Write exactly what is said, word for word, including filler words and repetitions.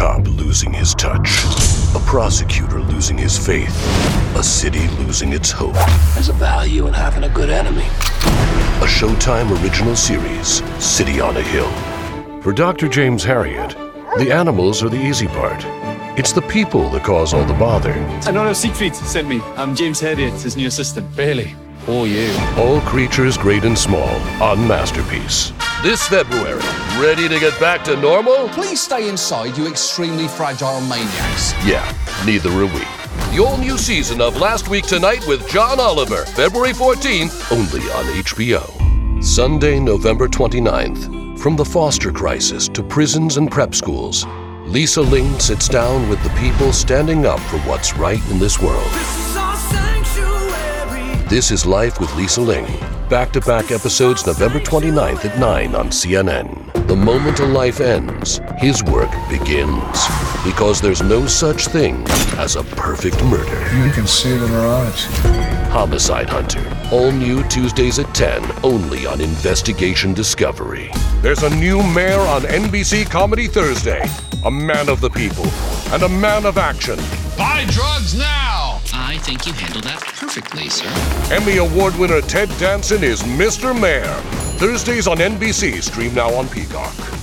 cop losing his touch, a prosecutor losing his faith, a city losing its hope. There's a value in having a good enemy. A Showtime original series, City on a Hill. For Doctor James Herriot, the animals are the easy part. It's the people that cause all the bother. I know Siegfried sent me. I'm James Herriot, his new assistant. Really? Or you? All creatures great and small on Masterpiece. This February, ready to get back to normal? Please stay inside, you extremely fragile maniacs. Yeah, neither are we. The all-new season of Last Week Tonight with John Oliver, February fourteenth, only on H B O. Sunday, November twenty-ninth. From the foster crisis to prisons and prep schools, Lisa Ling sits down with the people standing up for what's right in this world. This is Life with Lisa Ling. Back-to-back episodes November twenty-ninth at nine on C N N. The moment a life ends, his work begins. Because there's no such thing as a perfect murder. You can see it in her eyes. Homicide Hunter. All new Tuesdays at ten, only on Investigation Discovery. There's a new mayor on N B C Comedy Thursday. A man of the people and a man of action. Buy drugs now! I think you handled that perfectly, sir. Emmy Award winner Ted Danson is Mister Mayor. Thursdays on N B C, stream now on Peacock.